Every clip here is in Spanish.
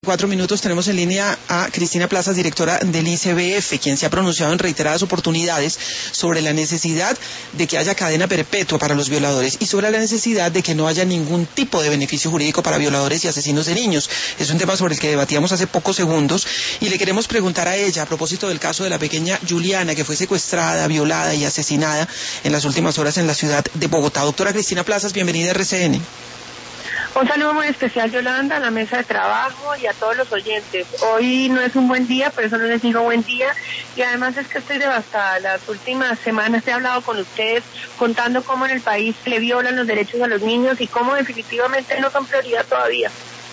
4 minutos tenemos en línea a Cristina Plazas, directora del ICBF, quien se ha pronunciado en reiteradas oportunidades sobre la necesidad de que haya cadena perpetua para los violadores y sobre la necesidad de que no haya ningún tipo de beneficio jurídico para violadores y asesinos de niños. Es un tema sobre el que debatíamos hace pocos segundos y le queremos preguntar a ella a propósito del caso de la pequeña Juliana, que fue secuestrada, violada y asesinada en las últimas horas en la ciudad de Bogotá. Doctora Cristina Plazas, bienvenida a RCN. Un saludo muy especial, Yolanda, a la mesa de trabajo y a todos los oyentes. Hoy no es un buen día, por eso no les digo buen día, y además es que estoy devastada. Las últimas semanas he hablado con ustedes contando cómo en el país le violan los derechos a los niños y cómo definitivamente no son prioridad todavía.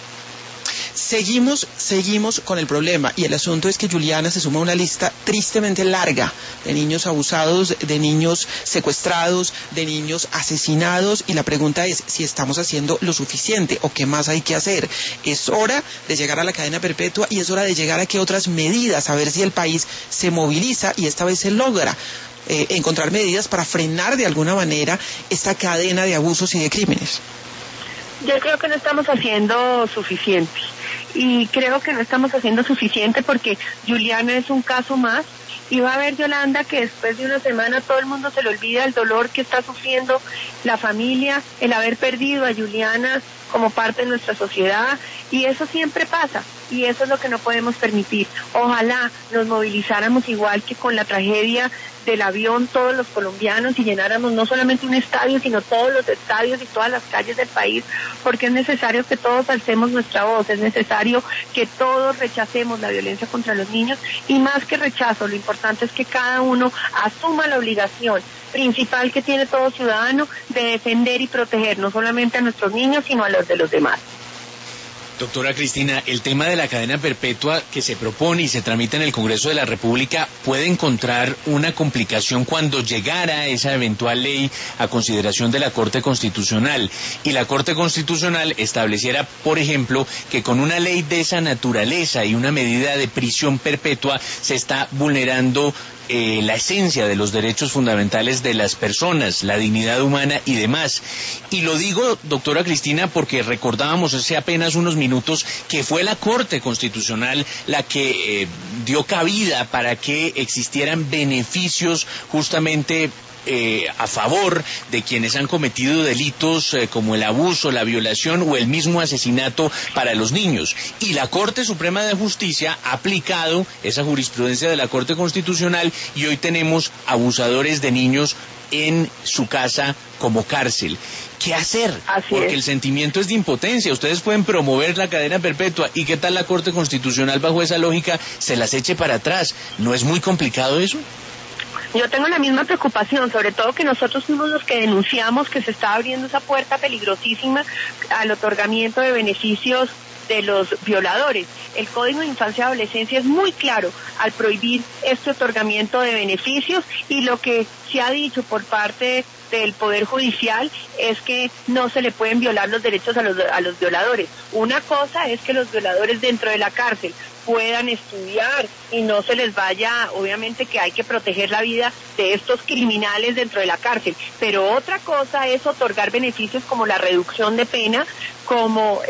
Seguimos con el problema, y el asunto es que Juliana se suma a una lista tristemente larga de niños abusados, de niños secuestrados, de niños asesinados, y la pregunta es si estamos haciendo lo suficiente o qué más hay que hacer. Es hora de llegar a la cadena perpetua y es hora de llegar a qué otras medidas, a ver si el país se moviliza y esta vez se logra encontrar medidas para frenar de alguna manera esta cadena de abusos y de crímenes. Yo creo que no estamos haciendo suficiente. Y creo que no estamos haciendo suficiente porque Juliana es un caso más y va a ver, Yolanda, que después de una semana todo el mundo se le olvida el dolor que está sufriendo la familia, el haber perdido a Juliana como parte de nuestra sociedad, y eso siempre pasa, y eso es lo que no podemos permitir. Ojalá nos movilizáramos igual que con la tragedia del avión todos los colombianos y llenáramos no solamente un estadio, sino todos los estadios y todas las calles del país, porque es necesario que todos alcemos nuestra voz, es necesario que todos rechacemos la violencia contra los niños, y más que rechazo, lo importante es que cada uno asuma la obligación principal que tiene todo ciudadano de defender y proteger no solamente a nuestros niños, sino a los de los demás. Doctora Cristina, el tema de la cadena perpetua que se propone y se tramita en el Congreso de la República puede encontrar una complicación cuando llegara esa eventual ley a consideración de la Corte Constitucional y la Corte Constitucional estableciera, por ejemplo, que con una ley de esa naturaleza y una medida de prisión perpetua se está vulnerando la esencia de los derechos fundamentales de las personas, la dignidad humana y demás. Y lo digo, doctora Cristina, porque recordábamos hace apenas unos minutos que fue la Corte Constitucional la que dio cabida para que existieran beneficios justamente a favor de quienes han cometido delitos como el abuso, la violación o el mismo asesinato para los niños. Y la Corte Suprema de Justicia ha aplicado esa jurisprudencia de la Corte Constitucional y hoy tenemos abusadores de niños en su casa como cárcel. ¿Qué hacer? Porque el sentimiento es de impotencia. Ustedes pueden promover la cadena perpetua y ¿qué tal la Corte Constitucional bajo esa lógica se las eche para atrás? ¿No es muy complicado eso? Yo tengo la misma preocupación, sobre todo que nosotros fuimos los que denunciamos que se está abriendo esa puerta peligrosísima al otorgamiento de beneficios de los violadores. El Código de Infancia y Adolescencia es muy claro al prohibir este otorgamiento de beneficios, y lo que se ha dicho por parte del Poder Judicial es que no se le pueden violar los derechos a los violadores. Una cosa es que los violadores dentro de la cárcel puedan estudiar y no se les vaya, obviamente que hay que proteger la vida de estos criminales dentro de la cárcel, pero otra cosa es otorgar beneficios como la reducción de pena, como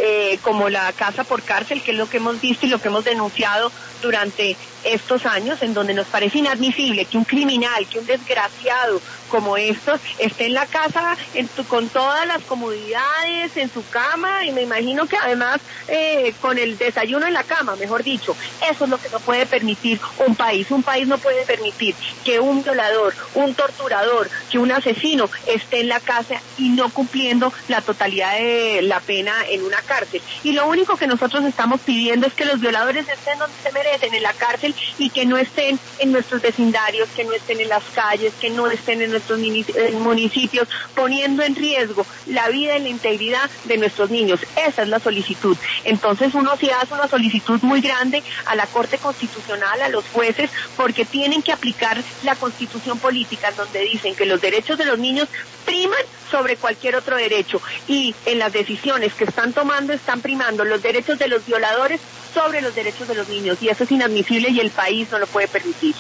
la casa por cárcel, que es lo que hemos visto y lo que hemos denunciado durante estos años, en donde nos parece inadmisible que un criminal, que un desgraciado como estos esté en la casa con todas las comodidades, en su cama, y me imagino que además con el desayuno en la cama, mejor dicho. Eso es lo que no puede permitir un país. Un país no puede permitir que un violador, un torturador, que un asesino esté en la casa y no cumpliendo la totalidad de la pena en una cárcel. Y lo único que nosotros estamos pidiendo es que los violadores estén donde se merecen, en la cárcel, y que no estén en nuestros vecindarios, que no estén en las calles, que no estén en nuestros municipios, poniendo en riesgo la vida y la integridad de nuestros niños. Esa es la solicitud. Entonces uno sí hace una solicitud muy grande a la Corte Constitucional, a los jueces, porque tienen que aplicar la Constitución política, donde dicen que los derechos de los niños priman sobre cualquier otro derecho, y en las decisiones que están tomando están primando los derechos de los violadores sobre los derechos de los niños, y eso es inadmisible y el país no lo puede permitir.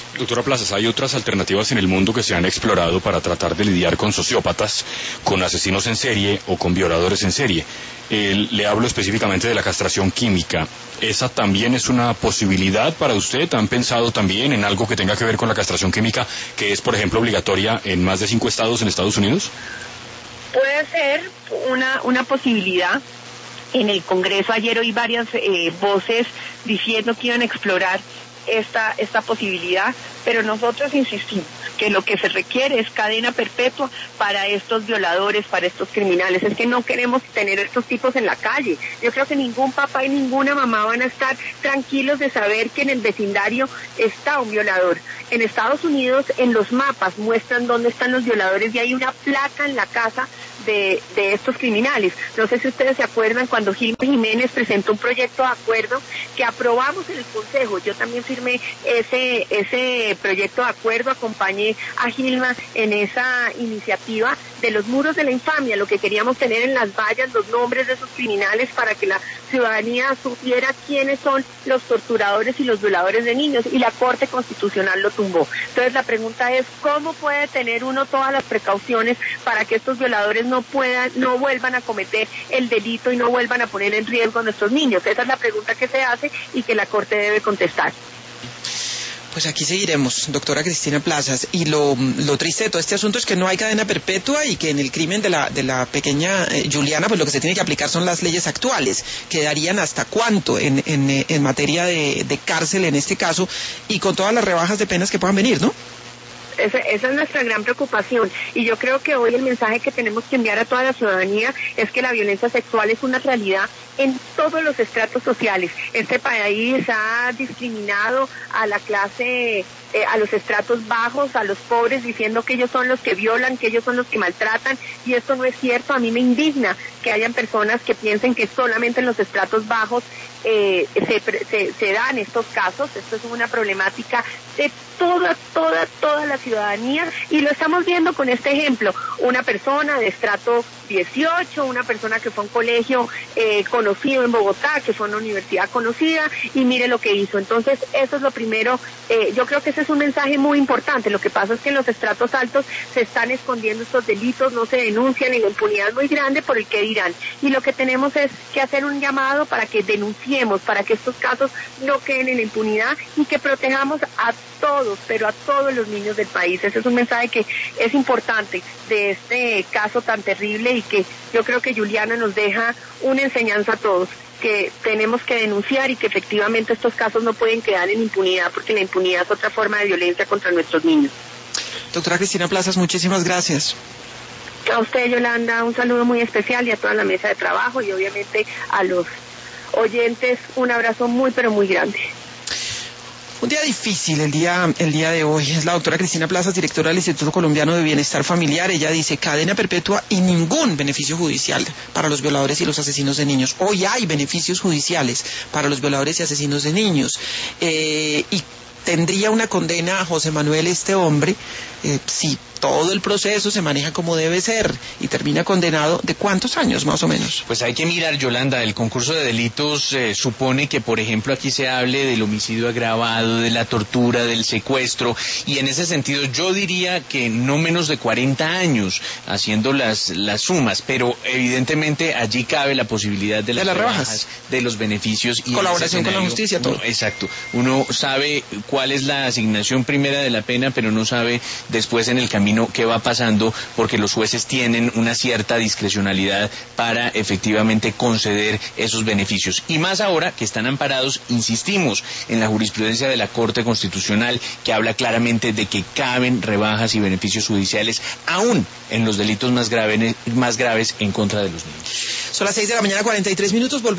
Doctora Plazas, hay otras alternativas en el mundo que se han explorado para tratar de lidiar con sociópatas, con asesinos en serie o con violadores en serie. Le hablo específicamente de la castración química. ¿Esa también es una posibilidad para usted? ¿Han pensado también en algo que tenga que ver con la castración química, que es, por ejemplo, obligatoria en más de 5 estados en Estados Unidos? Puede ser una posibilidad. En el Congreso ayer oí varias voces diciendo que iban a explorar esta posibilidad, pero nosotros insistimos que lo que se requiere es cadena perpetua para estos violadores, para estos criminales. Es que no queremos tener estos tipos en la calle. Yo creo que ningún papá y ninguna mamá van a estar tranquilos de saber que en el vecindario está un violador. En Estados Unidos, en los mapas muestran dónde están los violadores y hay una placa en la casa de estos criminales. No sé si ustedes se acuerdan cuando Gilma Jiménez presentó un proyecto de acuerdo que aprobamos en el Consejo. Yo también firmé ese proyecto de acuerdo, acompañé a Gilma en esa iniciativa de los muros de la infamia. Lo que queríamos tener en las vallas los nombres de esos criminales para que la ciudadanía supiera quiénes son los torturadores y los violadores de niños, y la Corte Constitucional lo tumbó. Entonces la pregunta es, ¿cómo puede tener uno todas las precauciones para que estos violadores no vuelvan a cometer el delito y no vuelvan a poner en riesgo a nuestros niños? Esa es la pregunta que se hace y que la Corte debe contestar. Pues aquí seguiremos, doctora Cristina Plazas. Y lo triste de todo este asunto es que no hay cadena perpetua y que en el crimen de la pequeña Juliana, pues lo que se tiene que aplicar son las leyes actuales, que darían hasta cuánto en materia de cárcel en este caso, y con todas las rebajas de penas que puedan venir, ¿no? Esa es nuestra gran preocupación, y yo creo que hoy el mensaje que tenemos que enviar a toda la ciudadanía es que la violencia sexual es una realidad en todos los estratos sociales. Este país ha discriminado a la clase, a los estratos bajos, a los pobres, diciendo que ellos son los que violan, que ellos son los que maltratan, y esto no es cierto. A mí me indigna que hayan personas que piensen que solamente en los estratos bajos se dan estos casos. Esto es una problemática de toda la ciudadanía, y lo estamos viendo con este ejemplo. Una persona de estrato 18, una persona que fue a un colegio conocido en Bogotá, que fue a una universidad conocida, y mire lo que hizo. Entonces, eso es lo primero. Yo creo que ese es un mensaje muy importante. Lo que pasa es que en los estratos altos se están escondiendo estos delitos, no se denuncian, y la impunidad es muy grande por el que dirán. Y lo que tenemos es que hacer un llamado para que denunciemos, para que estos casos no queden en la impunidad y que protejamos a todos, pero a todos los niños del país. Ese es un mensaje que es importante de este caso tan terrible, y que yo creo que Juliana nos deja una enseñanza a todos, que tenemos que denunciar y que efectivamente estos casos no pueden quedar en impunidad, porque la impunidad es otra forma de violencia contra nuestros niños. Doctora Cristina Plazas, muchísimas gracias. A usted, Yolanda, un saludo muy especial, y a toda la mesa de trabajo, y obviamente a los oyentes un abrazo muy pero muy grande. Un día difícil el día de hoy. Es la doctora Cristina Plazas, directora del Instituto Colombiano de Bienestar Familiar. Ella dice cadena perpetua y ningún beneficio judicial para los violadores y los asesinos de niños. Hoy hay beneficios judiciales para los violadores y asesinos de niños. Y tendría una condena a José Manuel, este hombre, si todo el proceso se maneja como debe ser, y termina condenado. ¿De cuántos años más o menos? Pues hay que mirar, Yolanda. El concurso de delitos supone que, por ejemplo, aquí se hable del homicidio agravado, de la tortura, del secuestro, y en ese sentido yo diría que no menos de 40 años haciendo las sumas, pero evidentemente allí cabe la posibilidad de las rebajas, de los beneficios y colaboración con la justicia, todo. Exacto. Uno sabe cuál es la asignación primera de la pena, pero no sabe después en el camino qué va pasando, porque los jueces tienen una cierta discrecionalidad para efectivamente conceder esos beneficios. Y más ahora que están amparados, insistimos, en la jurisprudencia de la Corte Constitucional, que habla claramente de que caben rebajas y beneficios judiciales, aún en los delitos más graves en contra de los niños. Son las 6:43 a.m.